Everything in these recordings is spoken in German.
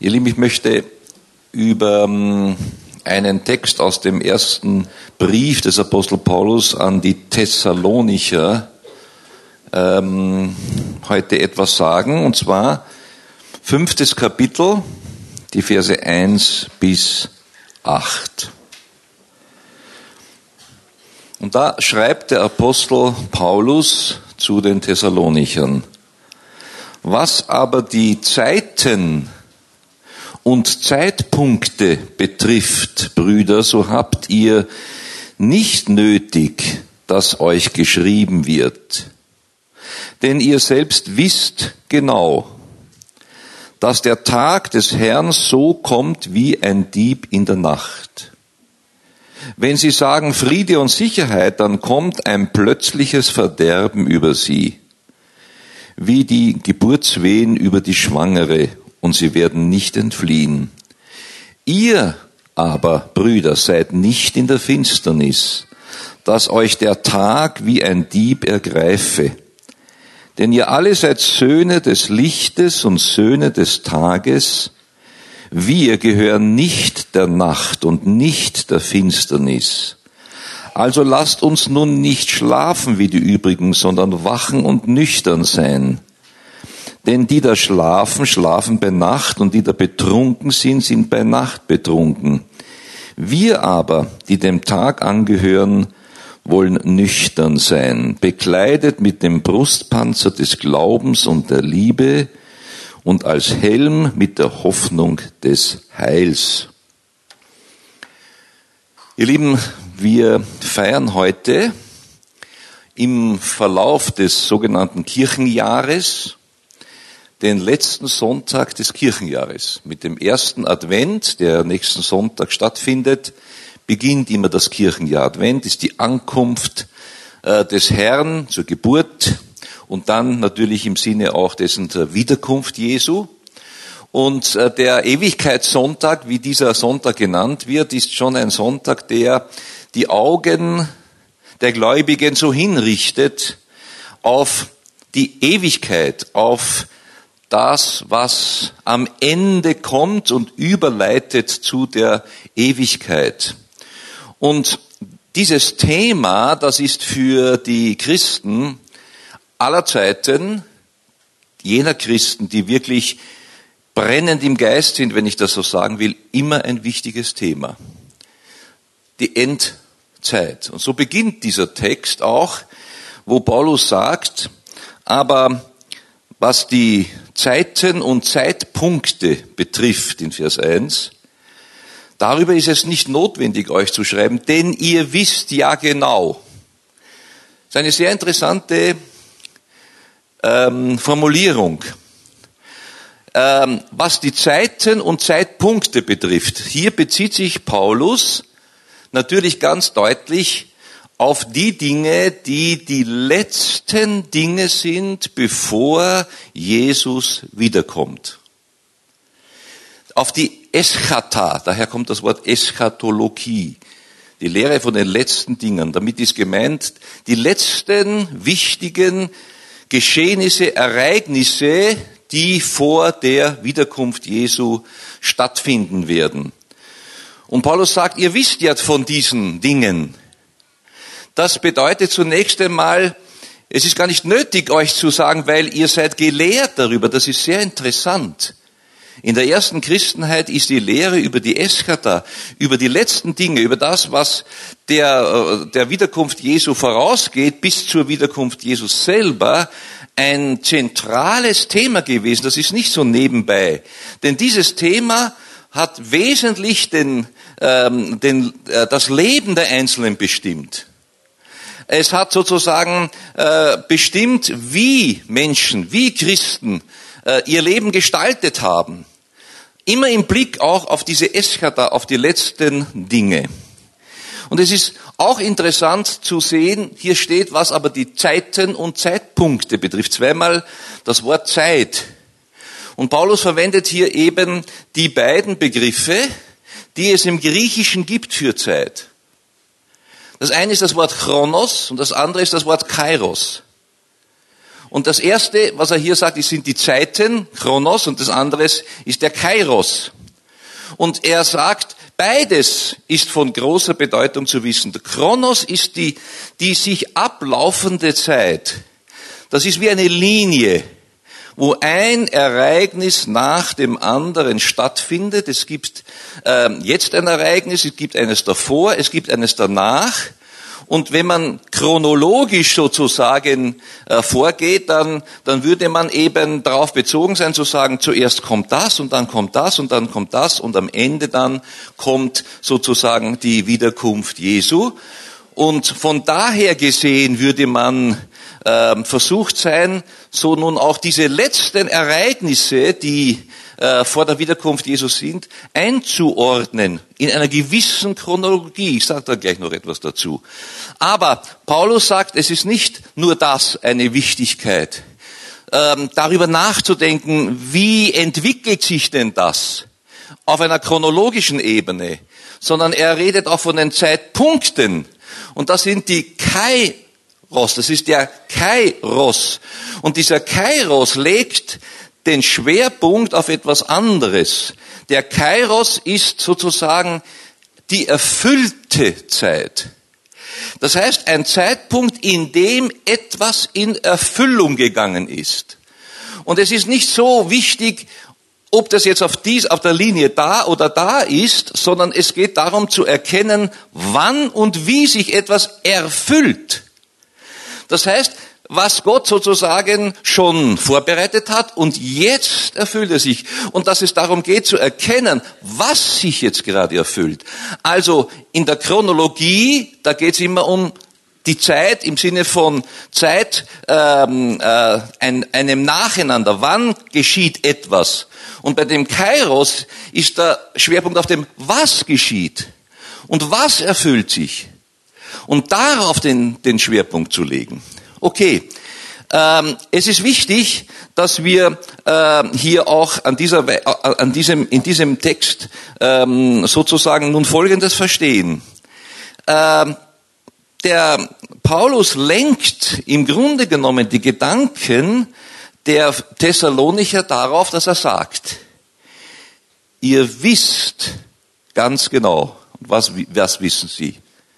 Ihr Lieben, ich möchte über einen Text aus dem ersten Brief des Apostel Paulus an die Thessalonicher heute etwas sagen, und zwar 5. Kapitel, die Verse 1 bis 8. Und da schreibt der Apostel Paulus zu den Thessalonichern: Was aber die Zeiten und Zeitpunkte betrifft, Brüder, so habt ihr nicht nötig, dass euch geschrieben wird. Denn ihr selbst wisst genau, dass der Tag des Herrn so kommt wie ein Dieb in der Nacht. Wenn sie sagen Friede und Sicherheit, dann kommt ein plötzliches Verderben über sie, wie die Geburtswehen über die Schwangere, und sie werden nicht entfliehen. Ihr aber, Brüder, seid nicht in der Finsternis, dass euch der Tag wie ein Dieb ergreife. Denn ihr alle seid Söhne des Lichtes und Söhne des Tages. Wir gehören nicht der Nacht und nicht der Finsternis. Also lasst uns nun nicht schlafen wie die übrigen, sondern wachen und nüchtern sein. Denn die da schlafen, schlafen bei Nacht, und die da betrunken sind, sind bei Nacht betrunken. Wir aber, die dem Tag angehören, wollen nüchtern sein, bekleidet mit dem Brustpanzer des Glaubens und der Liebe und als Helm mit der Hoffnung des Heils. Ihr Lieben, wir feiern heute im Verlauf des sogenannten Kirchenjahres den letzten Sonntag des Kirchenjahres. Mit dem ersten Advent, der nächsten Sonntag stattfindet, beginnt immer das Kirchenjahr. Advent ist die Ankunft des Herrn zur Geburt und dann natürlich im Sinne auch dessen der Wiederkunft Jesu. Und der Ewigkeitssonntag, wie dieser Sonntag genannt wird, ist schon ein Sonntag, der die Augen der Gläubigen so hinrichtet auf die Ewigkeit, auf das, was am Ende kommt und überleitet zu der Ewigkeit. Und dieses Thema, das ist für die Christen aller Zeiten, jener Christen, die wirklich brennend im Geist sind, wenn ich das so sagen will, immer ein wichtiges Thema. Die Endzeit. Und so beginnt dieser Text auch, wo Paulus sagt, aber was die Zeiten und Zeitpunkte betrifft, in Vers 1, darüber ist es nicht notwendig, euch zu schreiben, denn ihr wisst ja genau. Das ist eine sehr interessante Formulierung. Was die Zeiten und Zeitpunkte betrifft, hier bezieht sich Paulus natürlich ganz deutlich auf die Dinge, die die letzten Dinge sind, bevor Jesus wiederkommt. Auf die Eschata, daher kommt das Wort Eschatologie, die Lehre von den letzten Dingen. Damit ist gemeint, die letzten wichtigen Geschehnisse, Ereignisse, die vor der Wiederkunft Jesu stattfinden werden. Und Paulus sagt, ihr wisst ja von diesen Dingen. Das bedeutet zunächst einmal, es ist gar nicht nötig, euch zu sagen, weil ihr seid gelehrt darüber. Das ist sehr interessant. In der ersten Christenheit ist die Lehre über die Eschata, über die letzten Dinge, über das, was der Wiederkunft Jesu vorausgeht, bis zur Wiederkunft Jesus selber, ein zentrales Thema gewesen. Das ist nicht so nebenbei. Denn dieses Thema hat wesentlich das Leben der Einzelnen bestimmt. Es hat sozusagen bestimmt, wie Menschen, wie Christen ihr Leben gestaltet haben. Immer im Blick auch auf diese Eschata, auf die letzten Dinge. Und es ist auch interessant zu sehen, hier steht, was aber die Zeiten und Zeitpunkte betrifft. Zweimal das Wort Zeit. Und Paulus verwendet hier eben die beiden Begriffe, die es im Griechischen gibt für Zeit. Das eine ist das Wort Chronos und das andere ist das Wort Kairos. Und das erste, was er hier sagt, sind die Zeiten, Chronos, und das andere ist der Kairos. Und er sagt, beides ist von großer Bedeutung zu wissen. Der Chronos ist die sich ablaufende Zeit. Das ist wie eine Linie, wo ein Ereignis nach dem anderen stattfindet. Es gibt jetzt ein Ereignis, es gibt eines davor, es gibt eines danach. Und wenn man chronologisch sozusagen vorgeht, dann würde man eben darauf bezogen sein, zu sagen, zuerst kommt das und dann kommt das und dann kommt das und am Ende dann kommt sozusagen die Wiederkunft Jesu. Und von daher gesehen würde man versucht sein, so nun auch diese letzten Ereignisse, die vor der Wiederkunft Jesu sind, einzuordnen in einer gewissen Chronologie. Ich sage da gleich noch etwas dazu. Aber Paulus sagt, es ist nicht nur das eine Wichtigkeit, darüber nachzudenken, wie entwickelt sich denn das auf einer chronologischen Ebene, sondern er redet auch von den Zeitpunkten. Und das sind die Kairos, das ist der Kairos. Und dieser Kairos legt den Schwerpunkt auf etwas anderes. Der Kairos ist sozusagen die erfüllte Zeit. Das heißt, ein Zeitpunkt, in dem etwas in Erfüllung gegangen ist. Und es ist nicht so wichtig, ob das jetzt auf der Linie da oder da ist, sondern es geht darum zu erkennen, wann und wie sich etwas erfüllt. Das heißt, was Gott sozusagen schon vorbereitet hat und jetzt erfüllt er sich. Und dass es darum geht zu erkennen, was sich jetzt gerade erfüllt. Also in der Chronologie, da geht es immer um die Zeit im Sinne von Zeit, einem Nacheinander. Wann geschieht etwas? Und bei dem Kairos ist der Schwerpunkt auf dem, was geschieht und was erfüllt sich. Und darauf den Schwerpunkt zu legen. Okay, es ist wichtig, dass wir hier auch in diesem Text sozusagen nun Folgendes verstehen. Der Paulus lenkt im Grunde genommen die Gedanken der Thessalonicher darauf, dass er sagt, ihr wisst ganz genau, was wissen sie,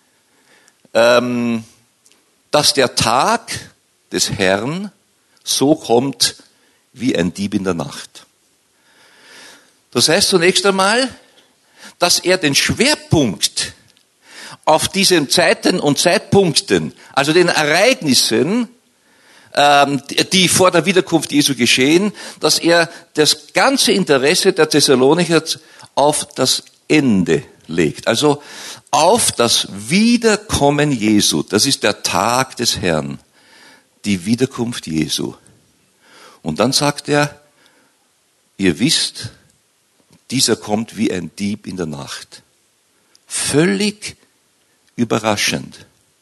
dass der Tag des Herrn so kommt wie ein Dieb in der Nacht. Das heißt zunächst einmal, dass er den Schwerpunkt auf diesen Zeiten und Zeitpunkten, also den Ereignissen, die vor der Wiederkunft Jesu geschehen, dass er das ganze Interesse der Thessalonicher auf das Ende legt. Also auf das Wiederkommen Jesu. Das ist der Tag des Herrn. Die Wiederkunft Jesu. Und dann sagt er, ihr wisst, dieser kommt wie ein Dieb in der Nacht. Völlig überraschend.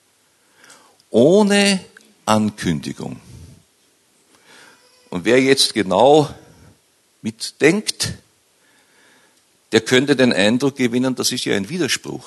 Ohne Ankündigung. Und wer jetzt genau mitdenkt, der könnte den Eindruck gewinnen, das ist ja ein Widerspruch.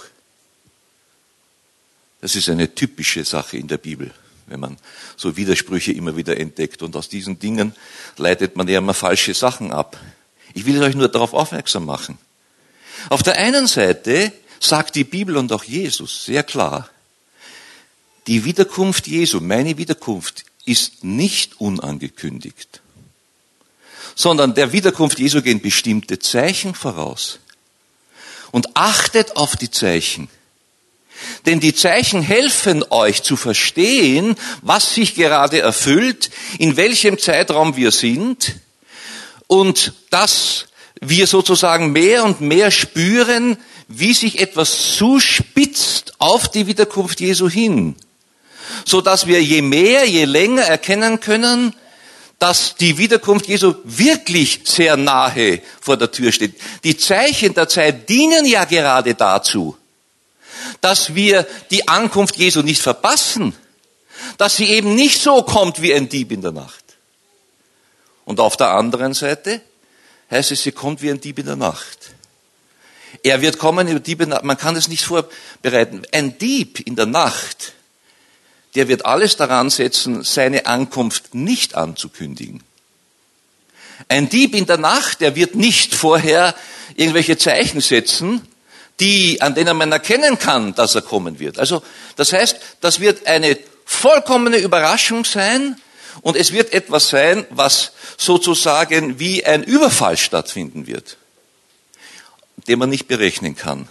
Das ist eine typische Sache in der Bibel, wenn man so Widersprüche immer wieder entdeckt. Und aus diesen Dingen leitet man ja immer falsche Sachen ab. Ich will euch nur darauf aufmerksam machen. Auf der einen Seite sagt die Bibel und auch Jesus sehr klar, die Wiederkunft Jesu, meine Wiederkunft, ist nicht unangekündigt, sondern der Wiederkunft Jesu gehen bestimmte Zeichen voraus. Und achtet auf die Zeichen. Denn die Zeichen helfen euch zu verstehen, was sich gerade erfüllt, in welchem Zeitraum wir sind und dass wir sozusagen mehr und mehr spüren, wie sich etwas zuspitzt auf die Wiederkunft Jesu hin, so dass wir je mehr, je länger erkennen können, dass die Wiederkunft Jesu wirklich sehr nahe vor der Tür steht. Die Zeichen der Zeit dienen ja gerade dazu, dass wir die Ankunft Jesu nicht verpassen, dass sie eben nicht so kommt wie ein Dieb in der Nacht. Und auf der anderen Seite heißt es, sie kommt wie ein Dieb in der Nacht. Er wird kommen, man kann es nicht vorbereiten. Ein Dieb in der Nacht, der wird alles daran setzen, seine Ankunft nicht anzukündigen. Ein Dieb in der Nacht, der wird nicht vorher irgendwelche Zeichen setzen, an denen man erkennen kann, dass er kommen wird. Also, das heißt, das wird eine vollkommene Überraschung sein und es wird etwas sein, was sozusagen wie ein Überfall stattfinden wird, den man nicht berechnen kann.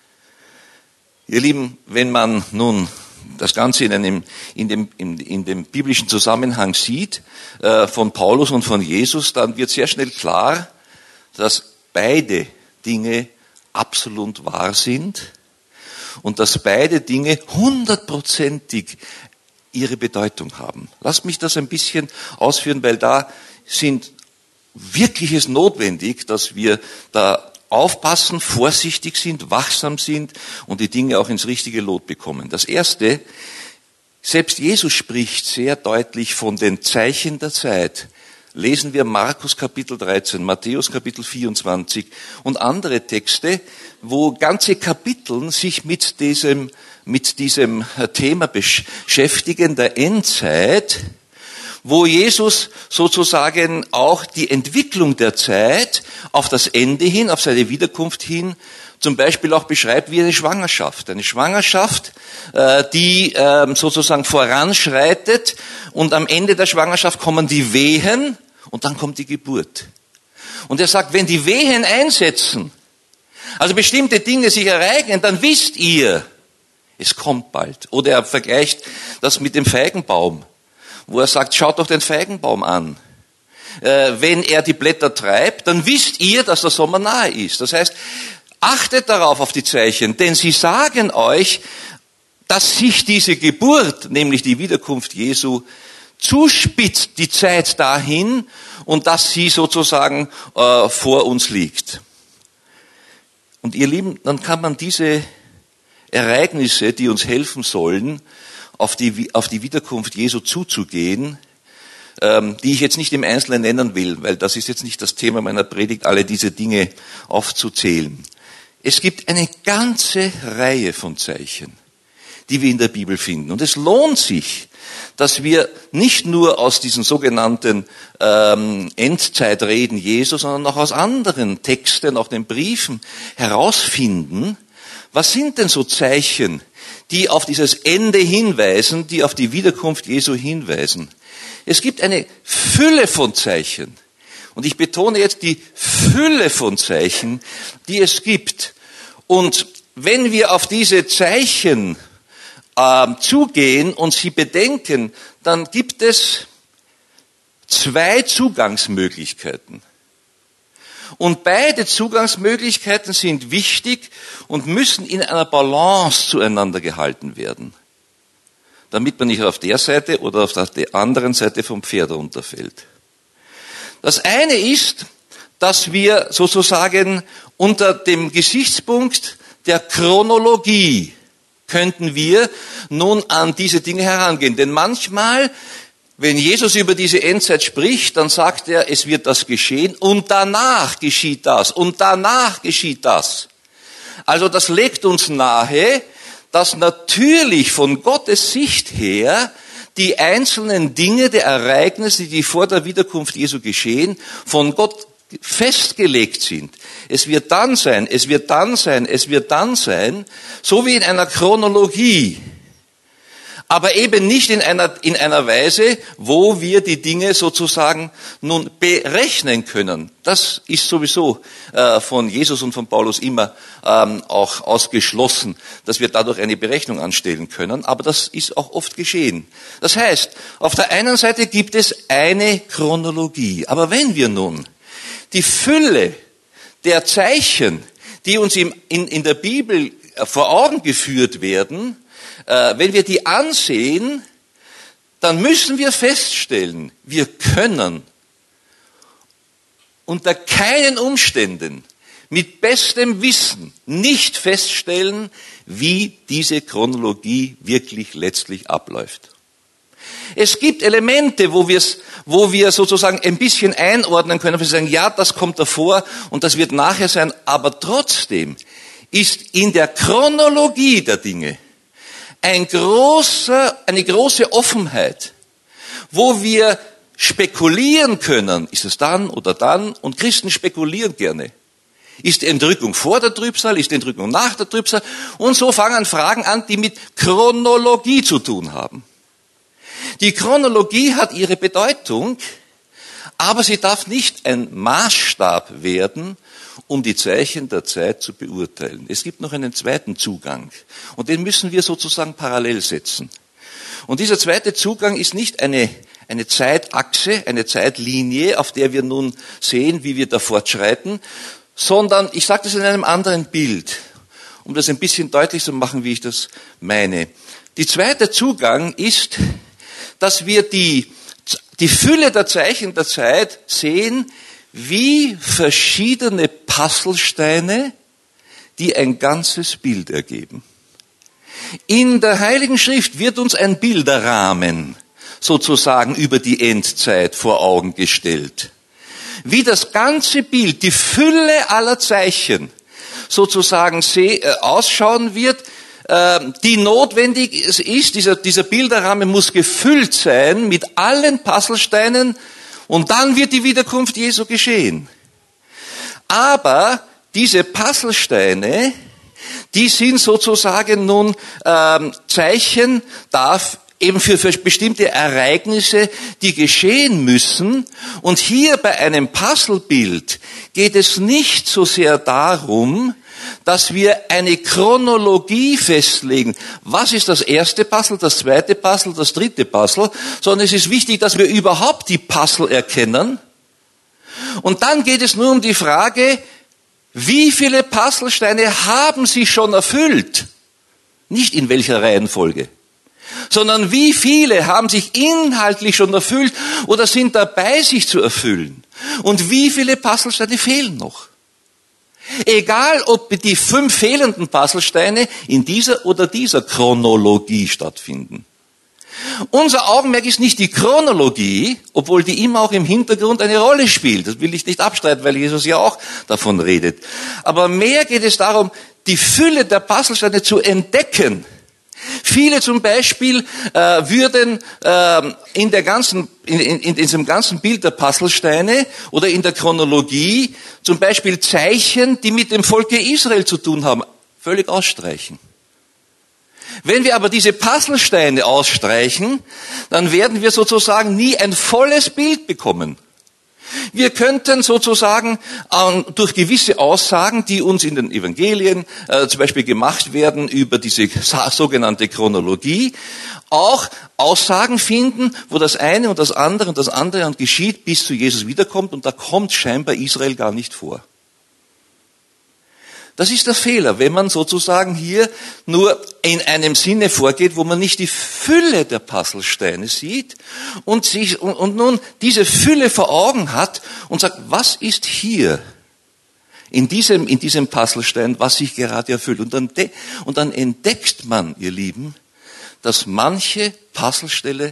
Ihr Lieben, wenn man nun das Ganze in dem biblischen Zusammenhang sieht, von Paulus und von Jesus, dann wird sehr schnell klar, dass beide Dinge absolut wahr sind und dass beide Dinge 100%ig ihre Bedeutung haben. Lasst mich das ein bisschen ausführen, weil da sind wirkliches notwendig, dass wir da aufpassen, vorsichtig sind, wachsam sind und die Dinge auch ins richtige Lot bekommen. Das Erste, selbst Jesus spricht sehr deutlich von den Zeichen der Zeit. Lesen wir Markus Kapitel 13, Matthäus Kapitel 24 und andere Texte, wo ganze Kapiteln sich mit diesem Thema beschäftigen, der Endzeit, wo Jesus sozusagen auch die Entwicklung der Zeit auf das Ende hin, auf seine Wiederkunft hin, zum Beispiel auch beschreibt wie eine Schwangerschaft. Eine Schwangerschaft, die sozusagen voranschreitet und am Ende der Schwangerschaft kommen die Wehen und dann kommt die Geburt. Und er sagt, wenn die Wehen einsetzen, also bestimmte Dinge sich ereignen, dann wisst ihr, es kommt bald. Oder er vergleicht das mit dem Feigenbaum, wo er sagt, schaut doch den Feigenbaum an. Wenn er die Blätter treibt, dann wisst ihr, dass der Sommer nahe ist. Das heißt, achtet darauf auf die Zeichen, denn sie sagen euch, dass sich diese Geburt, nämlich die Wiederkunft Jesu, zuspitzt, die Zeit dahin und dass sie sozusagen vor uns liegt. Und ihr Lieben, dann kann man diese Ereignisse, die uns helfen sollen, auf die Wiederkunft Jesu zuzugehen, die ich jetzt nicht im Einzelnen nennen will, weil das ist jetzt nicht das Thema meiner Predigt, alle diese Dinge aufzuzählen. Es gibt eine ganze Reihe von Zeichen, die wir in der Bibel finden. Und es lohnt sich, dass wir nicht nur aus diesen sogenannten Endzeitreden Jesu, sondern auch aus anderen Texten, auch den Briefen herausfinden, was sind denn so Zeichen, die auf dieses Ende hinweisen, die auf die Wiederkunft Jesu hinweisen. Es gibt eine Fülle von Zeichen. Und ich betone jetzt die Fülle von Zeichen, die es gibt. Und wenn wir auf diese Zeichen zugehen und sie bedenken, dann gibt es zwei Zugangsmöglichkeiten. Und beide Zugangsmöglichkeiten sind wichtig und müssen in einer Balance zueinander gehalten werden, damit man nicht auf der Seite oder auf der anderen Seite vom Pferd runterfällt. Das eine ist, dass wir sozusagen unter dem Gesichtspunkt der Chronologie könnten wir nun an diese Dinge herangehen. Denn manchmal, wenn Jesus über diese Endzeit spricht, dann sagt er, es wird das geschehen und danach geschieht das und danach geschieht das. Also das legt uns nahe, dass natürlich von Gottes Sicht her die einzelnen Dinge der Ereignisse, die vor der Wiederkunft Jesu geschehen, von Gott festgelegt sind. Es wird dann sein, es wird dann sein, es wird dann sein, so wie in einer Chronologie. Aber eben nicht in einer Weise, wo wir die Dinge sozusagen nun berechnen können. Das ist sowieso von Jesus und von Paulus immer auch ausgeschlossen, dass wir dadurch eine Berechnung anstellen können. Aber das ist auch oft geschehen. Das heißt, auf der einen Seite gibt es eine Chronologie. Aber wenn wir nun die Fülle der Zeichen, die uns in der Bibel vor Augen geführt werden, wenn wir die ansehen, dann müssen wir feststellen, wir können unter keinen Umständen mit bestem Wissen nicht feststellen, wie diese Chronologie wirklich letztlich abläuft. Es gibt Elemente, wo wir sozusagen ein bisschen einordnen können, wir sagen, ja, das kommt davor und das wird nachher sein, aber trotzdem ist in der Chronologie der Dinge eine große Offenheit, wo wir spekulieren können, ist es dann oder dann, und Christen spekulieren gerne. Ist die Entrückung vor der Trübsal, ist die Entrückung nach der Trübsal? Und so fangen Fragen an, die mit Chronologie zu tun haben. Die Chronologie hat ihre Bedeutung, aber sie darf nicht ein Maßstab werden, um die Zeichen der Zeit zu beurteilen. Es gibt noch einen zweiten Zugang und den müssen wir sozusagen parallel setzen. Und dieser zweite Zugang ist nicht eine Zeitachse, eine Zeitlinie, auf der wir nun sehen, wie wir da fortschreiten, sondern, ich sage das in einem anderen Bild, um das ein bisschen deutlich zu machen, wie ich das meine. Der zweite Zugang ist, dass wir die Fülle der Zeichen der Zeit sehen, wie verschiedene Puzzlesteine, die ein ganzes Bild ergeben. In der Heiligen Schrift wird uns ein Bilderrahmen sozusagen über die Endzeit vor Augen gestellt. Wie das ganze Bild, die Fülle aller Zeichen sozusagen ausschauen wird, die notwendig ist. Dieser Bilderrahmen muss gefüllt sein mit allen Puzzlesteinen und dann wird die Wiederkunft Jesu geschehen. Aber diese Puzzlesteine, die sind sozusagen nun Zeichen eben für bestimmte Ereignisse, die geschehen müssen. Und hier bei einem Puzzlebild geht es nicht so sehr darum, dass wir eine Chronologie festlegen. Was ist das erste Puzzle, das zweite Puzzle, das dritte Puzzle? Sondern es ist wichtig, dass wir überhaupt die Puzzle erkennen. Und dann geht es nur um die Frage, wie viele Puzzlesteine haben sie schon erfüllt? Nicht in welcher Reihenfolge, sondern wie viele haben sich inhaltlich schon erfüllt oder sind dabei, sich zu erfüllen? Und wie viele Puzzlesteine fehlen noch? Egal, ob die 5 fehlenden Puzzlesteine in dieser oder dieser Chronologie stattfinden. Unser Augenmerk ist nicht die Chronologie, obwohl die immer auch im Hintergrund eine Rolle spielt. Das will ich nicht abstreiten, weil Jesus ja auch davon redet. Aber mehr geht es darum, die Fülle der Puzzlesteine zu entdecken. Viele zum Beispiel würden in diesem ganzen Bild der Puzzlesteine oder in der Chronologie zum Beispiel Zeichen, die mit dem Volke Israel zu tun haben, völlig ausstreichen. Wenn wir aber diese Puzzlesteine ausstreichen, dann werden wir sozusagen nie ein volles Bild bekommen. Wir könnten sozusagen durch gewisse Aussagen, die uns in den Evangelien zum Beispiel gemacht werden über diese sogenannte Chronologie, auch Aussagen finden, wo das eine und das andere geschieht, bis zu Jesus wiederkommt, und da kommt scheinbar Israel gar nicht vor. Das ist der Fehler, wenn man sozusagen hier nur in einem Sinne vorgeht, wo man nicht die Fülle der Puzzlesteine sieht und nun diese Fülle vor Augen hat und sagt, was ist hier in diesem Puzzlestein, was sich gerade erfüllt? Und dann entdeckt man, ihr Lieben, dass manche Puzzlesteine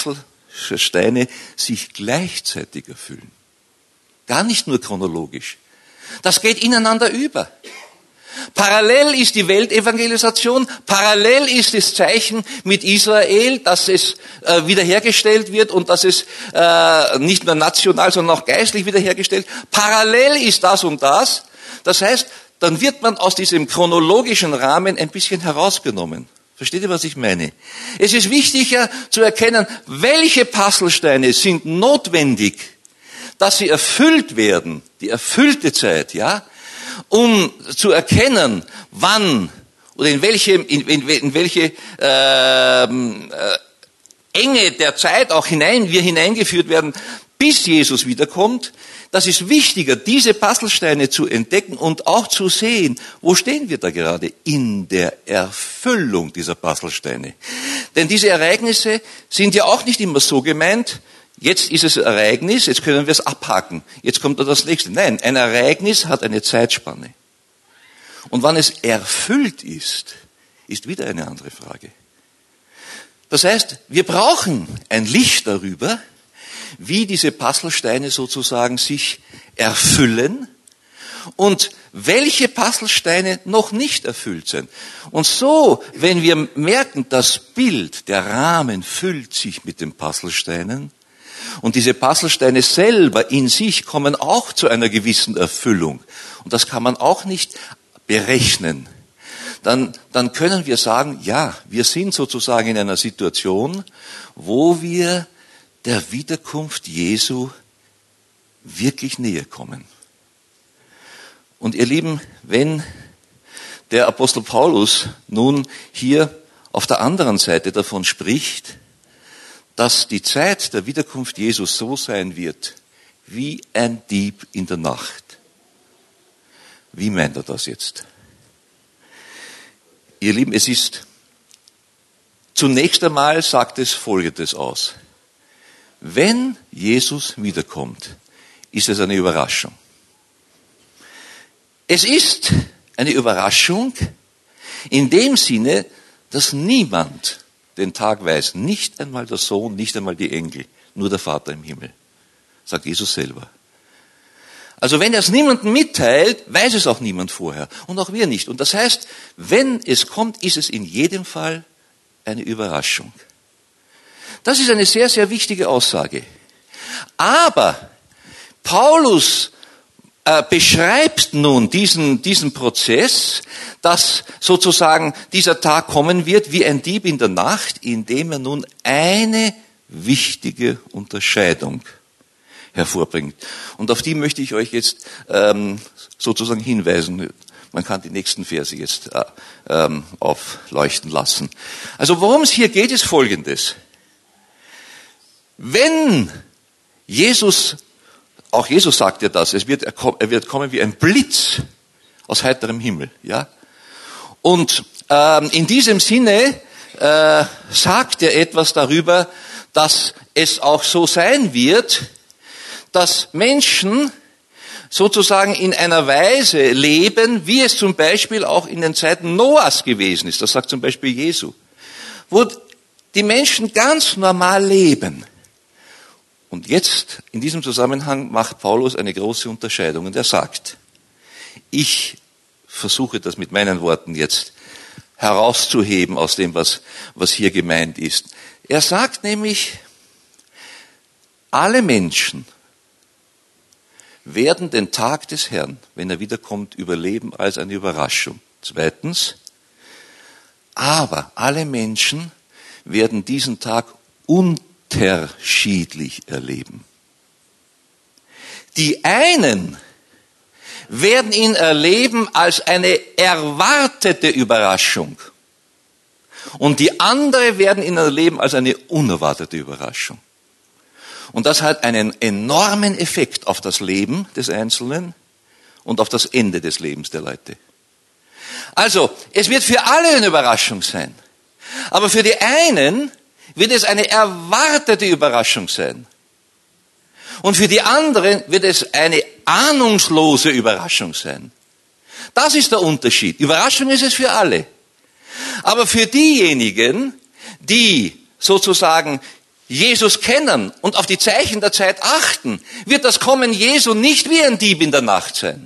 sich gleichzeitig erfüllen. Gar nicht nur chronologisch. Das geht ineinander über. Parallel ist die Weltevangelisation, parallel ist das Zeichen mit Israel, dass es wiederhergestellt wird und dass es nicht nur national, sondern auch geistlich wiederhergestellt. Parallel ist das und das. Das heißt, dann wird man aus diesem chronologischen Rahmen ein bisschen herausgenommen. Versteht ihr, was ich meine? Es ist wichtiger zu erkennen, welche Puzzlesteine sind notwendig, dass sie erfüllt werden, die erfüllte Zeit, ja, um zu erkennen, wann oder in welche Enge der Zeit auch wir hineingeführt werden, bis Jesus wiederkommt. Das ist wichtiger, diese Puzzlesteine zu entdecken und auch zu sehen, wo stehen wir da gerade in der Erfüllung dieser Puzzlesteine. Denn diese Ereignisse sind ja auch nicht immer so gemeint, jetzt ist es ein Ereignis, jetzt können wir es abhaken, jetzt kommt da das nächste. Nein, ein Ereignis hat eine Zeitspanne. Und wann es erfüllt ist wieder eine andere Frage. Das heißt, wir brauchen ein Licht darüber, wie diese Puzzlesteine sozusagen sich erfüllen und welche Puzzlesteine noch nicht erfüllt sind. Und so, wenn wir merken, das Bild, der Rahmen füllt sich mit den Puzzlesteinen und diese Puzzlesteine selber in sich kommen auch zu einer gewissen Erfüllung und das kann man auch nicht berechnen, dann können wir sagen, ja, wir sind sozusagen in einer Situation, wo wir der Wiederkunft Jesu wirklich näher kommen. Und ihr Lieben, wenn der Apostel Paulus nun hier auf der anderen Seite davon spricht, dass die Zeit der Wiederkunft Jesus so sein wird, wie ein Dieb in der Nacht. Wie meint er das jetzt? Ihr Lieben, es ist, zunächst einmal sagt es Folgendes aus. Wenn Jesus wiederkommt, ist es eine Überraschung. Es ist eine Überraschung in dem Sinne, dass niemand den Tag weiß, nicht einmal der Sohn, nicht einmal die Engel, nur der Vater im Himmel, sagt Jesus selber. Also wenn er es niemandem mitteilt, weiß es auch niemand vorher und auch wir nicht. Und das heißt, wenn es kommt, ist es in jedem Fall eine Überraschung. Das ist eine sehr, sehr wichtige Aussage. Aber Paulus beschreibt nun diesen Prozess, dass sozusagen dieser Tag kommen wird wie ein Dieb in der Nacht, indem er nun eine wichtige Unterscheidung hervorbringt. Und auf die möchte ich euch jetzt sozusagen hinweisen. Man kann die nächsten Verse jetzt aufleuchten lassen. Also worum es hier geht, ist Folgendes. Wenn Jesus, auch Jesus sagt ja das, er wird kommen wie ein Blitz aus heiterem Himmel, ja. Und in diesem Sinne sagt er etwas darüber, dass es auch so sein wird, dass Menschen sozusagen in einer Weise leben, wie es zum Beispiel auch in den Zeiten Noahs gewesen ist. Das sagt zum Beispiel Jesu. Wo die Menschen ganz normal leben. Und jetzt, in diesem Zusammenhang, macht Paulus eine große Unterscheidung. Und er sagt, ich versuche das mit meinen Worten jetzt herauszuheben aus dem, was hier gemeint ist. Er sagt nämlich, alle Menschen werden den Tag des Herrn, wenn er wiederkommt, überleben als eine Überraschung. Zweitens, aber alle Menschen werden diesen Tag unterschiedlich erleben. Die einen werden ihn erleben als eine erwartete Überraschung. Und die anderen werden ihn erleben als eine unerwartete Überraschung. Und das hat einen enormen Effekt auf das Leben des Einzelnen und auf das Ende des Lebens der Leute. Also, es wird für alle eine Überraschung sein. Aber für die einen wird es eine erwartete Überraschung sein. Und für die anderen wird es eine ahnungslose Überraschung sein. Das ist der Unterschied. Überraschung ist es für alle. Aber für diejenigen, die sozusagen Jesus kennen und auf die Zeichen der Zeit achten, wird das Kommen Jesu nicht wie ein Dieb in der Nacht sein.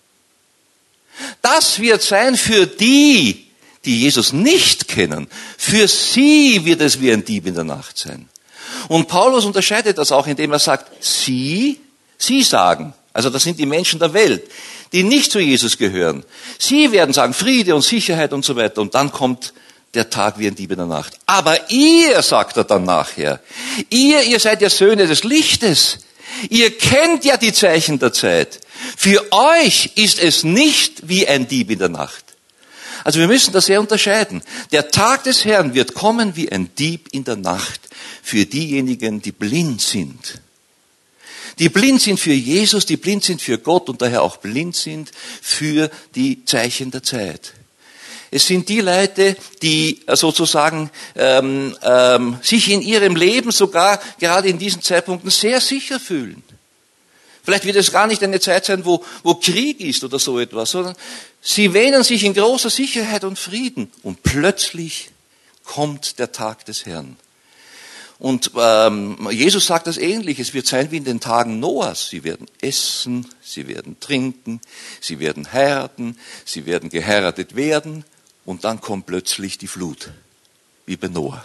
Das wird sein für die, die Jesus nicht kennen. Für sie wird es wie ein Dieb in der Nacht sein. Und Paulus unterscheidet das auch, indem er sagt, sie sagen, also das sind die Menschen der Welt, die nicht zu Jesus gehören. Sie werden sagen, Friede und Sicherheit und so weiter. Und dann kommt der Tag wie ein Dieb in der Nacht. Aber ihr, sagt er dann nachher, ihr seid ja Söhne des Lichtes. Ihr kennt ja die Zeichen der Zeit. Für euch ist es nicht wie ein Dieb in der Nacht. Also wir müssen das sehr unterscheiden. Der Tag des Herrn wird kommen wie ein Dieb in der Nacht für diejenigen, die blind sind. Die blind sind für Jesus, die blind sind für Gott und daher auch blind sind für die Zeichen der Zeit. Es sind die Leute, die sozusagen sich in ihrem Leben sogar gerade in diesen Zeitpunkten sehr sicher fühlen. Vielleicht wird es gar nicht eine Zeit sein, wo Krieg ist oder so etwas, sondern sie wähnen sich in großer Sicherheit und Frieden und plötzlich kommt der Tag des Herrn. Und Jesus sagt das ähnlich. Es wird sein wie in den Tagen Noahs. Sie werden essen, sie werden trinken, sie werden heiraten, sie werden geheiratet werden. Und dann kommt plötzlich die Flut, wie bei Noah.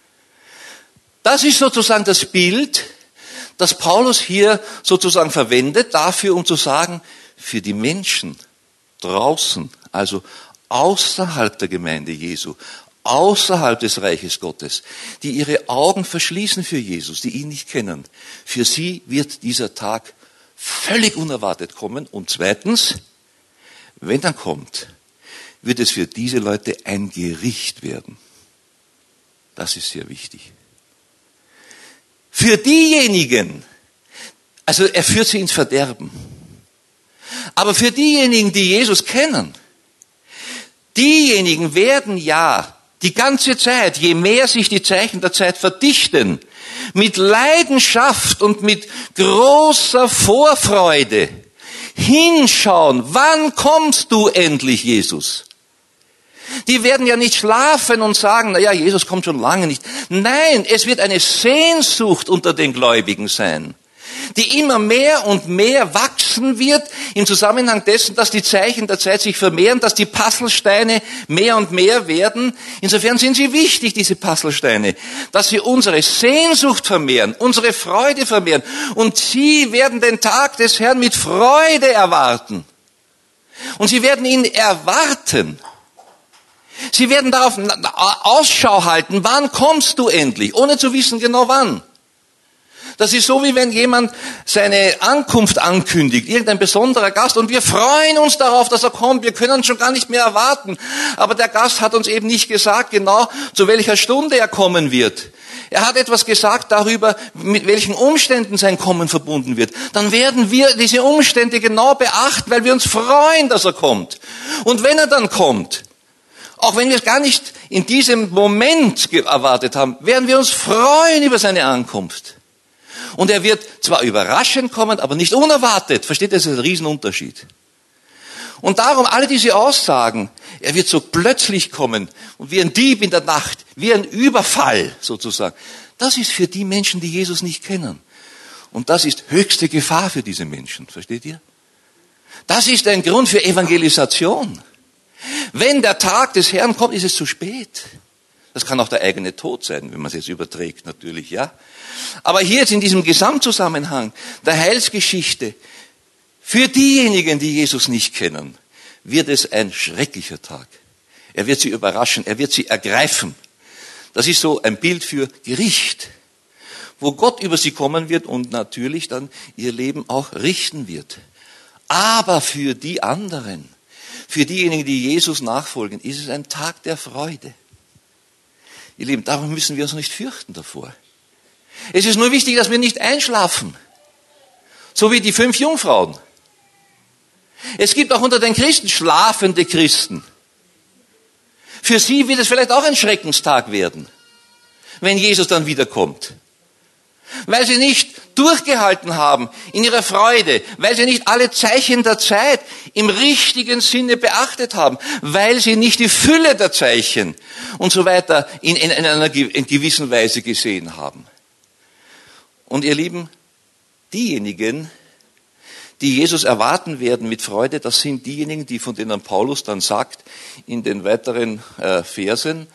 Das ist sozusagen das Bild, das Paulus hier sozusagen verwendet, dafür, um zu sagen, für die Menschen draußen, also außerhalb der Gemeinde Jesu, außerhalb des Reiches Gottes, die ihre Augen verschließen für Jesus, die ihn nicht kennen, für sie wird dieser Tag völlig unerwartet kommen. Und zweitens, wenn er kommt, wird es für diese Leute ein Gericht werden. Das ist sehr wichtig. Für diejenigen, also er führt sie ins Verderben, aber für diejenigen, die Jesus kennen, diejenigen werden ja die ganze Zeit, je mehr sich die Zeichen der Zeit verdichten, mit Leidenschaft und mit großer Vorfreude hinschauen, wann kommst du endlich, Jesus? Die werden ja nicht schlafen und sagen, na ja, Jesus kommt schon lange nicht. Nein, es wird eine Sehnsucht unter den Gläubigen sein, die immer mehr und mehr wachsen wird im Zusammenhang dessen, dass die Zeichen der Zeit sich vermehren, dass die Puzzlesteine mehr und mehr werden. Insofern sind sie wichtig, diese Puzzlesteine, dass sie unsere Sehnsucht vermehren, unsere Freude vermehren. Und sie werden den Tag des Herrn mit Freude erwarten. Und sie werden ihn erwarten. Sie werden darauf Ausschau halten, wann kommst du endlich, ohne zu wissen genau wann. Das ist so, wie wenn jemand seine Ankunft ankündigt, irgendein besonderer Gast, und wir freuen uns darauf, dass er kommt, wir können schon gar nicht mehr erwarten. Aber der Gast hat uns eben nicht gesagt, genau zu welcher Stunde er kommen wird. Er hat etwas gesagt darüber, mit welchen Umständen sein Kommen verbunden wird. Dann werden wir diese Umstände genau beachten, weil wir uns freuen, dass er kommt. Und wenn er dann kommt, auch wenn wir es gar nicht in diesem Moment erwartet haben, werden wir uns freuen über seine Ankunft. Und er wird zwar überraschend kommen, aber nicht unerwartet. Versteht ihr, das ist ein Riesenunterschied. Und darum alle diese Aussagen, er wird so plötzlich kommen und wie ein Dieb in der Nacht, wie ein Überfall sozusagen. Das ist für die Menschen, die Jesus nicht kennen. Und das ist höchste Gefahr für diese Menschen. Versteht ihr? Das ist ein Grund für Evangelisation. Wenn der Tag des Herrn kommt, ist es zu spät. Das kann auch der eigene Tod sein, wenn man es jetzt überträgt, natürlich, ja. Aber hier jetzt in diesem Gesamtzusammenhang der Heilsgeschichte, für diejenigen, die Jesus nicht kennen, wird es ein schrecklicher Tag. Er wird sie überraschen, er wird sie ergreifen. Das ist so ein Bild für Gericht, wo Gott über sie kommen wird und natürlich dann ihr Leben auch richten wird. Aber für die anderen, für diejenigen, die Jesus nachfolgen, ist es ein Tag der Freude. Ihr Lieben, darum müssen wir uns nicht fürchten davor. Es ist nur wichtig, dass wir nicht einschlafen. So wie die 5 Jungfrauen. Es gibt auch unter den Christen schlafende Christen. Für sie wird es vielleicht auch ein Schreckenstag werden, wenn Jesus dann wiederkommt. Weil sie nicht durchgehalten haben in ihrer Freude, weil sie nicht alle Zeichen der Zeit im richtigen Sinne beachtet haben, weil sie nicht die Fülle der Zeichen und so weiter in einer gewissen Weise gesehen haben. Und ihr Lieben, diejenigen, die Jesus erwarten werden mit Freude, das sind diejenigen, die von denen Paulus dann sagt in den weiteren Versen,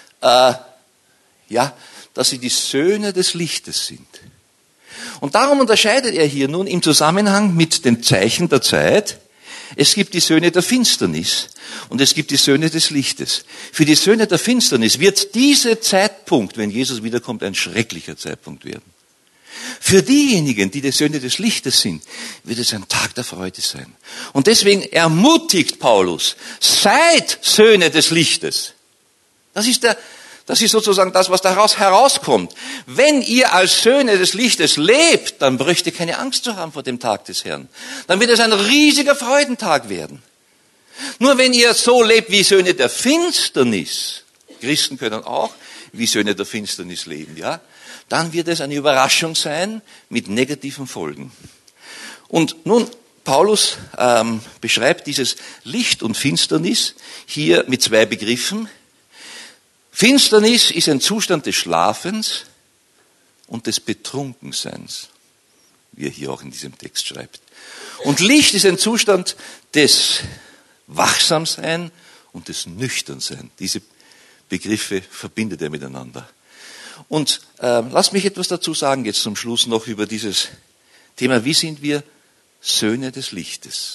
dass sie die Söhne des Lichtes sind. Und darum unterscheidet er hier nun im Zusammenhang mit den Zeichen der Zeit, es gibt die Söhne der Finsternis und es gibt die Söhne des Lichtes. Für die Söhne der Finsternis wird dieser Zeitpunkt, wenn Jesus wiederkommt, ein schrecklicher Zeitpunkt werden. Für diejenigen, die die Söhne des Lichtes sind, wird es ein Tag der Freude sein. Und deswegen ermutigt Paulus, seid Söhne des Lichtes. Das ist sozusagen das, was daraus herauskommt. Wenn ihr als Söhne des Lichtes lebt, dann braucht ihr keine Angst zu haben vor dem Tag des Herrn. Dann wird es ein riesiger Freudentag werden. Nur wenn ihr so lebt wie Söhne der Finsternis, Christen können auch wie Söhne der Finsternis leben, ja, dann wird es eine Überraschung sein mit negativen Folgen. Und nun, Paulus beschreibt dieses Licht und Finsternis hier mit 2 Begriffen. Finsternis ist ein Zustand des Schlafens und des Betrunkenseins, wie er hier auch in diesem Text schreibt. Und Licht ist ein Zustand des Wachsamsein und des Nüchternsein. Diese Begriffe verbindet er miteinander. Und lasst mich etwas dazu sagen jetzt zum Schluss noch über dieses Thema, wie sind wir Söhne des Lichtes?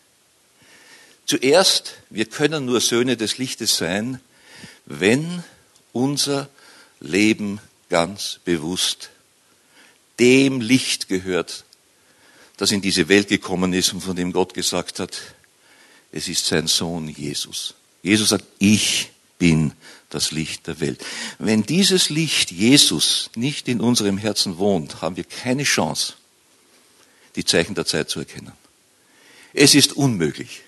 Zuerst, wir können nur Söhne des Lichtes sein, wenn unser Leben ganz bewusst dem Licht gehört, das in diese Welt gekommen ist und von dem Gott gesagt hat, es ist sein Sohn Jesus. Jesus sagt, ich bin das Licht der Welt. Wenn dieses Licht Jesus nicht in unserem Herzen wohnt, haben wir keine Chance, die Zeichen der Zeit zu erkennen. Es ist unmöglich.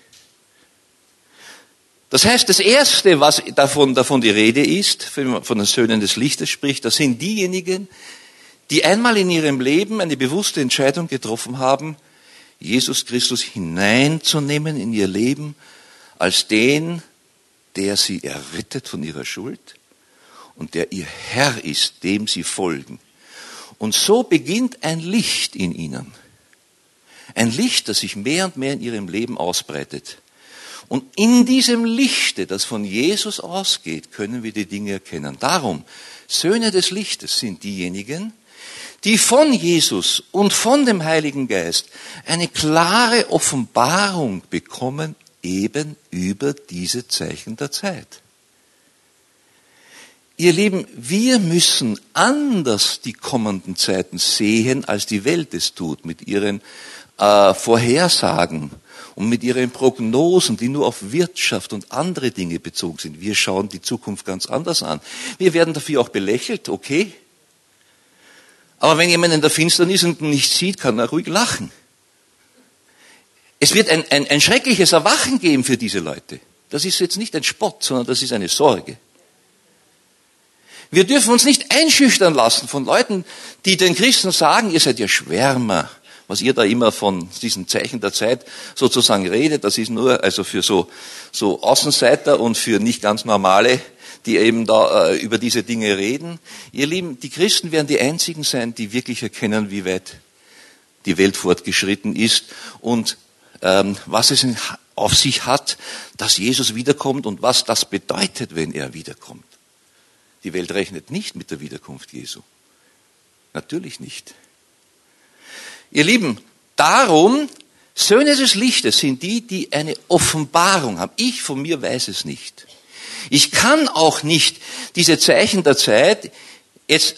Das heißt, das Erste, was davon die Rede ist, von den Söhnen des Lichtes spricht, das sind diejenigen, die einmal in ihrem Leben eine bewusste Entscheidung getroffen haben, Jesus Christus hineinzunehmen in ihr Leben als den, der sie errettet von ihrer Schuld und der ihr Herr ist, dem sie folgen. Und so beginnt ein Licht in ihnen. Ein Licht, das sich mehr und mehr in ihrem Leben ausbreitet. Und in diesem Lichte, das von Jesus ausgeht, können wir die Dinge erkennen. Darum, Söhne des Lichtes sind diejenigen, die von Jesus und von dem Heiligen Geist eine klare Offenbarung bekommen, eben über diese Zeichen der Zeit. Ihr Lieben, wir müssen anders die kommenden Zeiten sehen, als die Welt es tut, mit ihren Vorhersagen und mit ihren Prognosen, die nur auf Wirtschaft und andere Dinge bezogen sind. Wir schauen die Zukunft ganz anders an. Wir werden dafür auch belächelt, okay. Aber wenn jemand in der Finsternis und nicht sieht, kann er ruhig lachen. Es wird ein schreckliches Erwachen geben für diese Leute. Das ist jetzt nicht ein Spott, sondern das ist eine Sorge. Wir dürfen uns nicht einschüchtern lassen von Leuten, die den Christen sagen, ihr seid ja Schwärmer. Was ihr da immer von diesen Zeichen der Zeit sozusagen redet, das ist nur also für so Außenseiter und für nicht ganz Normale, die eben da über diese Dinge reden. Ihr Lieben, die Christen werden die einzigen sein, die wirklich erkennen, wie weit die Welt fortgeschritten ist und was es auf sich hat, dass Jesus wiederkommt und was das bedeutet, wenn er wiederkommt. Die Welt rechnet nicht mit der Wiederkunft Jesu. Natürlich nicht. Ihr Lieben, darum, Söhne des Lichtes sind die, die eine Offenbarung haben. Ich von mir weiß es nicht. Ich kann auch nicht diese Zeichen der Zeit jetzt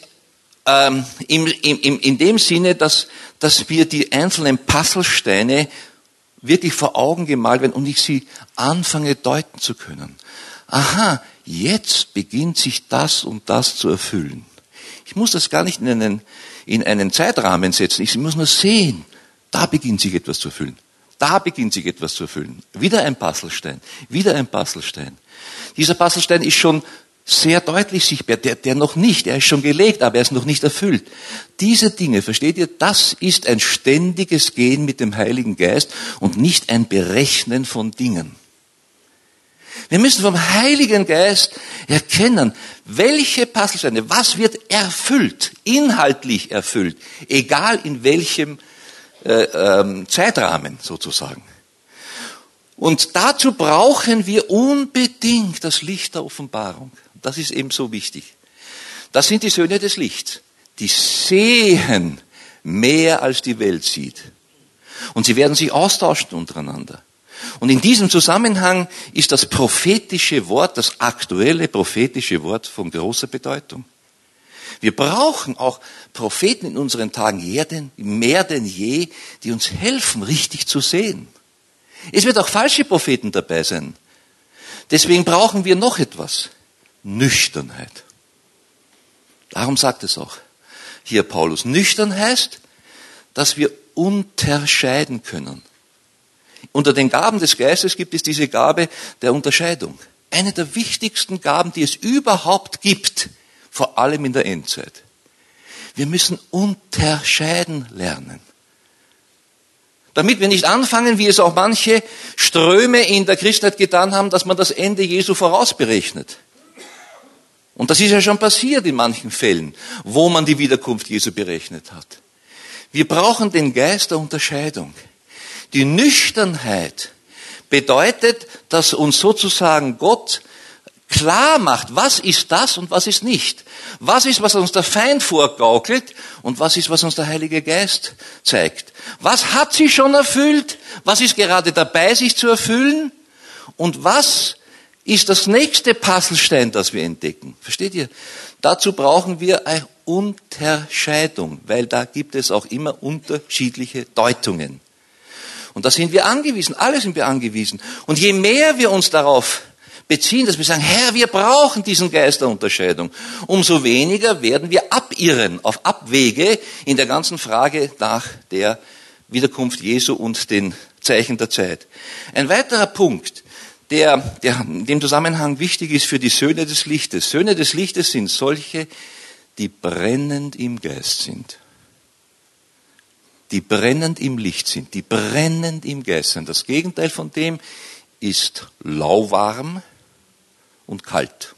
in dem Sinne, dass mir die einzelnen Puzzlesteine wirklich vor Augen gemalt werden und ich sie anfange deuten zu können. Aha, jetzt beginnt sich das und das zu erfüllen. Ich muss das gar nicht in einen Zeitrahmen setzen. Ich muss nur sehen, da beginnt sich etwas zu erfüllen. Da beginnt sich etwas zu erfüllen. Wieder ein Puzzlestein, wieder ein Puzzlestein. Dieser Puzzlestein ist schon sehr deutlich sichtbar, der noch nicht, er ist schon gelegt, aber er ist noch nicht erfüllt. Diese Dinge, versteht ihr, das ist ein ständiges Gehen mit dem Heiligen Geist und nicht ein Berechnen von Dingen. Wir müssen vom Heiligen Geist erkennen, welche Puzzlesteine, was wird erfüllt, inhaltlich erfüllt, egal in welchem Zeitrahmen sozusagen. Und dazu brauchen wir unbedingt das Licht der Offenbarung. Das ist eben so wichtig. Das sind die Söhne des Lichts. Die sehen mehr, als die Welt sieht. Und sie werden sich austauschen untereinander. Und in diesem Zusammenhang ist das prophetische Wort, das aktuelle prophetische Wort von großer Bedeutung. Wir brauchen auch Propheten in unseren Tagen mehr denn je, die uns helfen, richtig zu sehen. Es wird auch falsche Propheten dabei sein. Deswegen brauchen wir noch etwas. Nüchternheit. Darum sagt es auch hier Paulus. Nüchtern heißt, dass wir unterscheiden können. Unter den Gaben des Geistes gibt es diese Gabe der Unterscheidung. Eine der wichtigsten Gaben, die es überhaupt gibt, vor allem in der Endzeit. Wir müssen unterscheiden lernen. Damit wir nicht anfangen, wie es auch manche Ströme in der Christenheit getan haben, dass man das Ende Jesu vorausberechnet. Und das ist ja schon passiert in manchen Fällen, wo man die Wiederkunft Jesu berechnet hat. Wir brauchen den Geist der Unterscheidung. Die Nüchternheit bedeutet, dass uns sozusagen Gott klar macht, was ist das und was ist nicht. Was ist, was uns der Feind vorgaukelt und was ist, was uns der Heilige Geist zeigt. Was hat sich schon erfüllt? Was ist gerade dabei, sich zu erfüllen? Und was ist das nächste Puzzlestein, das wir entdecken? Versteht ihr? Dazu brauchen wir eine Unterscheidung, weil da gibt es auch immer unterschiedliche Deutungen. Und da sind wir angewiesen, alle sind wir angewiesen. Und je mehr wir uns darauf beziehen, dass wir sagen, Herr, wir brauchen diesen Geist der Unterscheidung, umso weniger werden wir abirren auf Abwege in der ganzen Frage nach der Wiederkunft Jesu und den Zeichen der Zeit. Ein weiterer Punkt, der in dem Zusammenhang wichtig ist für die Söhne des Lichtes. Söhne des Lichtes sind solche, die brennend im Geist sind. Die brennend im Licht sind, die brennend im Geist sind. Das Gegenteil von dem ist lauwarm und kalt.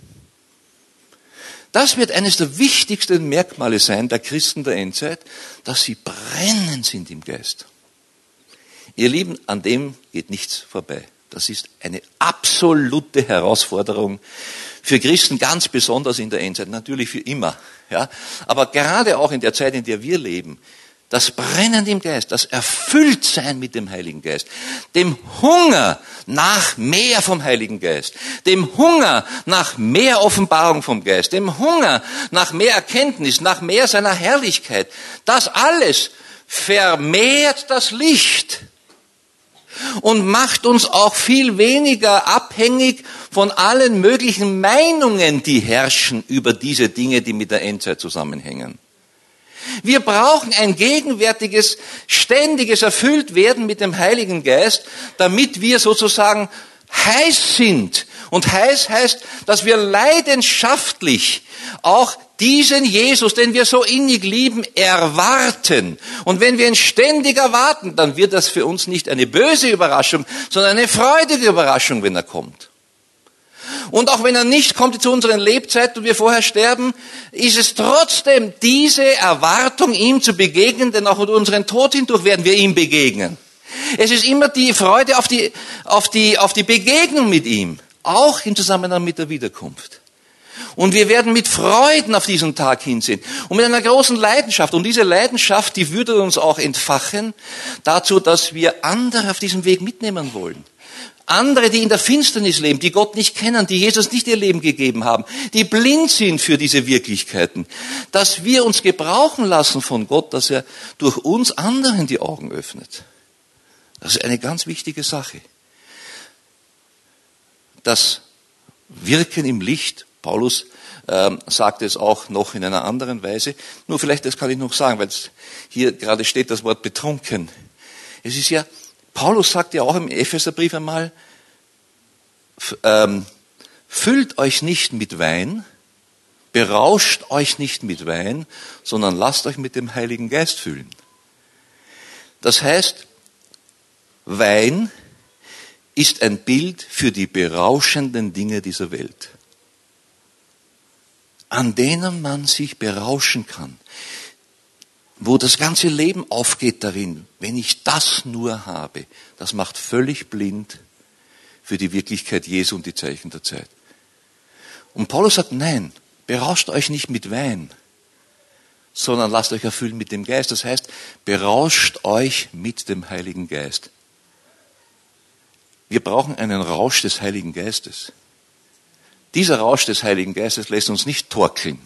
Das wird eines der wichtigsten Merkmale sein der Christen der Endzeit, dass sie brennend sind im Geist. Ihr Lieben, an dem geht nichts vorbei. Das ist eine absolute Herausforderung für Christen, ganz besonders in der Endzeit, natürlich für immer. Ja? Aber gerade auch in der Zeit, in der wir leben, das Brennen im Geist, das Erfülltsein mit dem Heiligen Geist, dem Hunger nach mehr vom Heiligen Geist, dem Hunger nach mehr Offenbarung vom Geist, dem Hunger nach mehr Erkenntnis, nach mehr seiner Herrlichkeit, das alles vermehrt das Licht und macht uns auch viel weniger abhängig von allen möglichen Meinungen, die herrschen über diese Dinge, die mit der Endzeit zusammenhängen. Wir brauchen ein gegenwärtiges, ständiges Erfülltwerden mit dem Heiligen Geist, damit wir sozusagen heiß sind. Und heiß heißt, dass wir leidenschaftlich auch diesen Jesus, den wir so innig lieben, erwarten. Und wenn wir ihn ständig erwarten, dann wird das für uns nicht eine böse Überraschung, sondern eine freudige Überraschung, wenn er kommt. Und auch wenn er nicht kommt zu unseren Lebzeiten und wir vorher sterben, ist es trotzdem diese Erwartung, ihm zu begegnen, denn auch durch unseren Tod hindurch werden wir ihm begegnen. Es ist immer die Freude auf die Begegnung mit ihm, auch im Zusammenhang mit der Wiederkunft. Und wir werden mit Freuden auf diesen Tag hinsehen und mit einer großen Leidenschaft. Und diese Leidenschaft, die würde uns auch entfachen dazu, dass wir andere auf diesem Weg mitnehmen wollen. Andere, die in der Finsternis leben, die Gott nicht kennen, die Jesus nicht ihr Leben gegeben haben, die blind sind für diese Wirklichkeiten, dass wir uns gebrauchen lassen von Gott, dass er durch uns anderen die Augen öffnet. Das ist eine ganz wichtige Sache. Das Wirken im Licht, Paulus sagt es auch noch in einer anderen Weise, nur vielleicht das kann ich noch sagen, weil hier gerade steht das Wort betrunken. Es ist ja, Paulus sagt ja auch im Epheserbrief einmal, füllt euch nicht mit Wein, berauscht euch nicht mit Wein, sondern lasst euch mit dem Heiligen Geist füllen. Das heißt, Wein ist ein Bild für die berauschenden Dinge dieser Welt, an denen man sich berauschen kann. Wo das ganze Leben aufgeht darin, wenn ich das nur habe, das macht völlig blind für die Wirklichkeit Jesu und die Zeichen der Zeit. Und Paulus sagt, nein, berauscht euch nicht mit Wein, sondern lasst euch erfüllen mit dem Geist. Das heißt, berauscht euch mit dem Heiligen Geist. Wir brauchen einen Rausch des Heiligen Geistes. Dieser Rausch des Heiligen Geistes lässt uns nicht torkeln.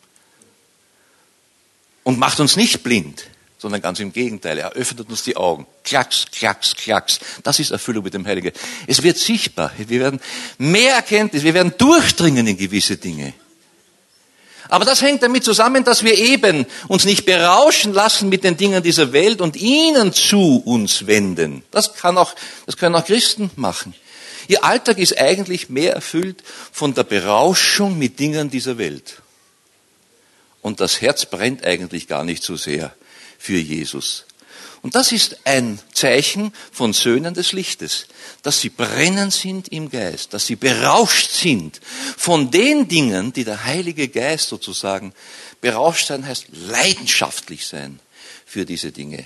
Und macht uns nicht blind, sondern ganz im Gegenteil. Er öffnet uns die Augen. Klacks, klacks, klacks. Das ist Erfüllung mit dem Heiligen Geist. Es wird sichtbar. Wir werden mehr Erkenntnis, wir werden durchdringen in gewisse Dinge. Aber das hängt damit zusammen, dass wir eben uns nicht berauschen lassen mit den Dingen dieser Welt und ihnen zu uns wenden. Das können auch Christen machen. Ihr Alltag ist eigentlich mehr erfüllt von der Berauschung mit Dingen dieser Welt. Und das Herz brennt eigentlich gar nicht so sehr für Jesus. Und das ist ein Zeichen von Söhnen des Lichtes, dass sie brennend sind im Geist, dass sie berauscht sind von den Dingen, die der Heilige Geist sozusagen, berauscht sein heißt leidenschaftlich sein für diese Dinge.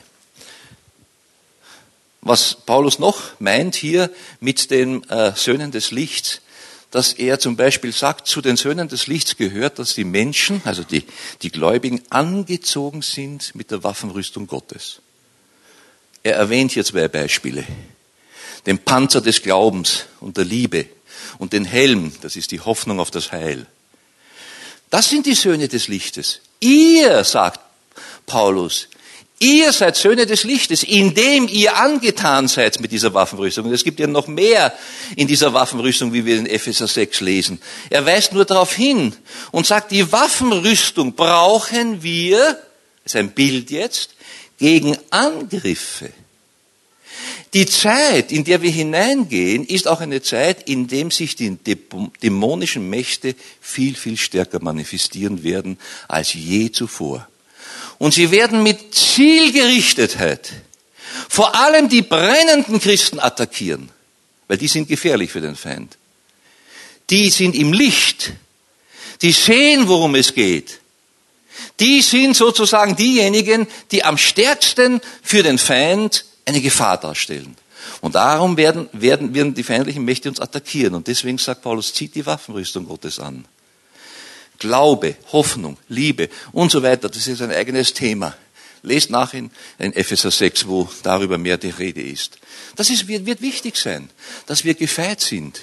Was Paulus noch meint hier mit den Söhnen des Lichts, dass er zum Beispiel sagt, zu den Söhnen des Lichts gehört, dass die Menschen, also die Gläubigen, angezogen sind mit der Waffenrüstung Gottes. Er erwähnt hier 2 Beispiele. Den Panzer des Glaubens und der Liebe und den Helm, das ist die Hoffnung auf das Heil. Das sind die Söhne des Lichtes. Ihr, sagt Paulus, ihr seid Söhne des Lichtes, indem ihr angetan seid mit dieser Waffenrüstung. Und es gibt ja noch mehr in dieser Waffenrüstung, wie wir in Epheser 6 lesen. Er weist nur darauf hin und sagt, die Waffenrüstung brauchen wir, das ist ein Bild jetzt, gegen Angriffe. Die Zeit, in der wir hineingehen, ist auch eine Zeit, in der sich die dämonischen Mächte viel, viel stärker manifestieren werden als je zuvor. Und sie werden mit Zielgerichtetheit vor allem die brennenden Christen attackieren, weil die sind gefährlich für den Feind. Die sind im Licht, die sehen, worum es geht. Die sind sozusagen diejenigen, die am stärksten für den Feind eine Gefahr darstellen. Und darum werden die feindlichen Mächte uns attackieren. Und deswegen sagt Paulus, zieht die Waffenrüstung Gottes an. Glaube, Hoffnung, Liebe und so weiter, das ist ein eigenes Thema. Lest nach in Epheser 6, wo darüber mehr die Rede ist. Das wird wichtig sein, dass wir gefeit sind.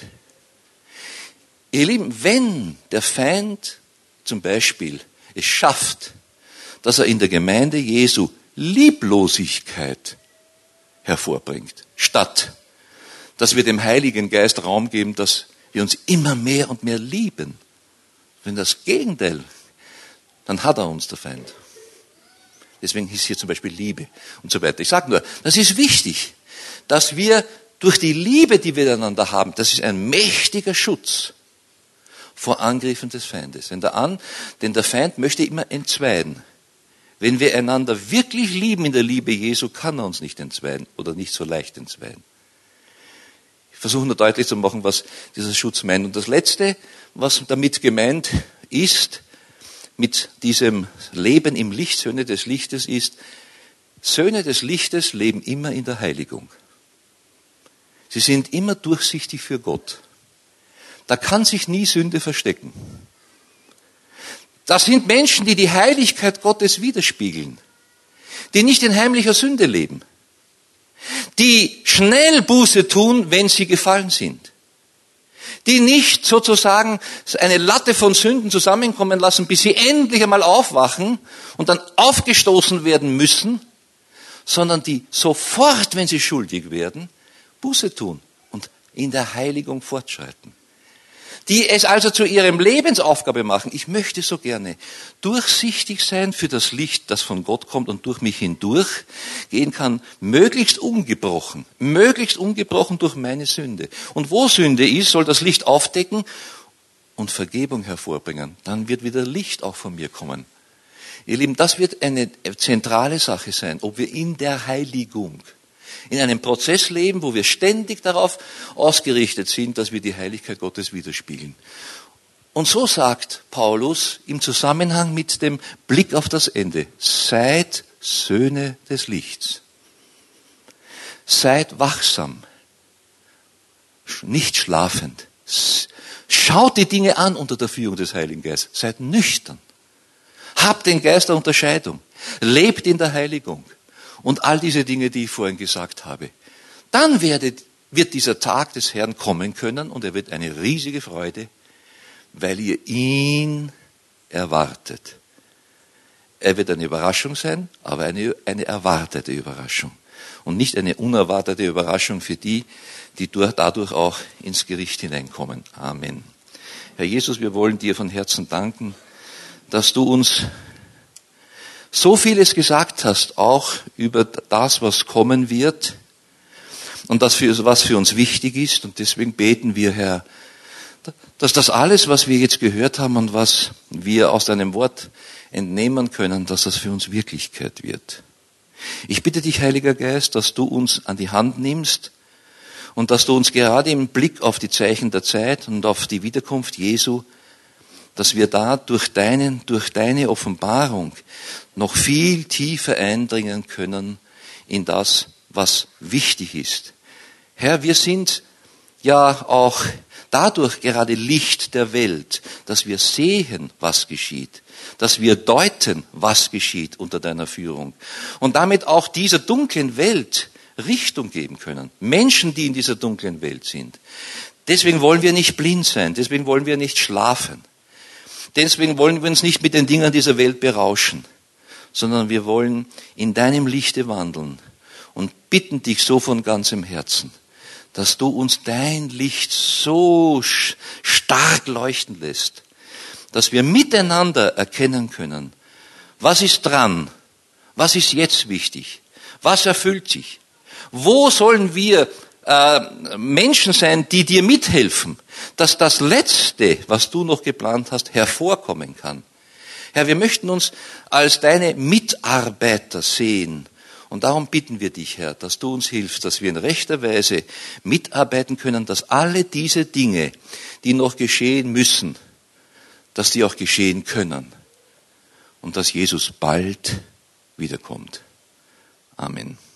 Ihr Lieben, wenn der Feind zum Beispiel es schafft, dass er in der Gemeinde Jesu Lieblosigkeit hervorbringt, statt dass wir dem Heiligen Geist Raum geben, dass wir uns immer mehr und mehr lieben. Wenn das Gegenteil, dann hat er uns, der Feind. Deswegen ist hier zum Beispiel Liebe und so weiter. Ich sage nur, das ist wichtig, dass wir durch die Liebe, die wir einander haben, das ist ein mächtiger Schutz vor Angriffen des Feindes. Denn der Feind möchte immer entzweien. Wenn wir einander wirklich lieben in der Liebe Jesu, kann er uns nicht entzweien oder nicht so leicht entzweien. Ich versuche nur deutlich zu machen, was dieser Schutz meint. Und das Letzte, was damit gemeint ist, mit diesem Leben im Licht, Söhne des Lichtes, ist, Söhne des Lichtes leben immer in der Heiligung. Sie sind immer durchsichtig für Gott. Da kann sich nie Sünde verstecken. Das sind Menschen, die die Heiligkeit Gottes widerspiegeln, die nicht in heimlicher Sünde leben, die schnell Buße tun, wenn sie gefallen sind, die nicht sozusagen eine Latte von Sünden zusammenkommen lassen, bis sie endlich einmal aufwachen und dann aufgestoßen werden müssen, sondern die sofort, wenn sie schuldig werden, Buße tun und in der Heiligung fortschreiten. Die es also zu ihrem Lebensaufgabe machen. Ich möchte so gerne durchsichtig sein für das Licht, das von Gott kommt und durch mich hindurch gehen kann, möglichst ungebrochen durch meine Sünde. Und wo Sünde ist, soll das Licht aufdecken und Vergebung hervorbringen. Dann wird wieder Licht auch von mir kommen. Ihr Lieben, das wird eine zentrale Sache sein, ob wir in der Heiligung in einem Prozess leben, wo wir ständig darauf ausgerichtet sind, dass wir die Heiligkeit Gottes widerspiegeln. Und so sagt Paulus im Zusammenhang mit dem Blick auf das Ende, seid Söhne des Lichts. Seid wachsam, nicht schlafend. Schaut die Dinge an unter der Führung des Heiligen Geistes. Seid nüchtern. Habt den Geist der Unterscheidung. Lebt in der Heiligung. Und all diese Dinge, die ich vorhin gesagt habe. Dann wird dieser Tag des Herrn kommen können und er wird eine riesige Freude, weil ihr ihn erwartet. Er wird eine Überraschung sein, aber eine erwartete Überraschung. Und nicht eine unerwartete Überraschung für die dadurch auch ins Gericht hineinkommen. Amen. Herr Jesus, wir wollen dir von Herzen danken, dass du uns so vieles gesagt hast, auch über das, was kommen wird und was für uns wichtig ist. Und deswegen beten wir, Herr, dass das alles, was wir jetzt gehört haben und was wir aus deinem Wort entnehmen können, dass das für uns Wirklichkeit wird. Ich bitte dich, Heiliger Geist, dass du uns an die Hand nimmst und dass du uns gerade im Blick auf die Zeichen der Zeit und auf die Wiederkunft Jesu, dass wir da durch deine Offenbarung noch viel tiefer eindringen können in das, was wichtig ist. Herr, wir sind ja auch dadurch gerade Licht der Welt, dass wir sehen, was geschieht, dass wir deuten, was geschieht unter deiner Führung und damit auch dieser dunklen Welt Richtung geben können. Menschen, die in dieser dunklen Welt sind. Deswegen wollen wir nicht blind sein, deswegen wollen wir nicht schlafen. Deswegen wollen wir uns nicht mit den Dingen dieser Welt berauschen, sondern wir wollen in deinem Lichte wandeln und bitten dich so von ganzem Herzen, dass du uns dein Licht so stark leuchten lässt, dass wir miteinander erkennen können, was ist dran, was ist jetzt wichtig, was erfüllt sich, wo sollen wir Menschen sein, die dir mithelfen, dass das Letzte, was du noch geplant hast, hervorkommen kann. Herr, wir möchten uns als deine Mitarbeiter sehen. Und darum bitten wir dich, Herr, dass du uns hilfst, dass wir in rechter Weise mitarbeiten können, dass alle diese Dinge, die noch geschehen müssen, dass die auch geschehen können. Und dass Jesus bald wiederkommt. Amen.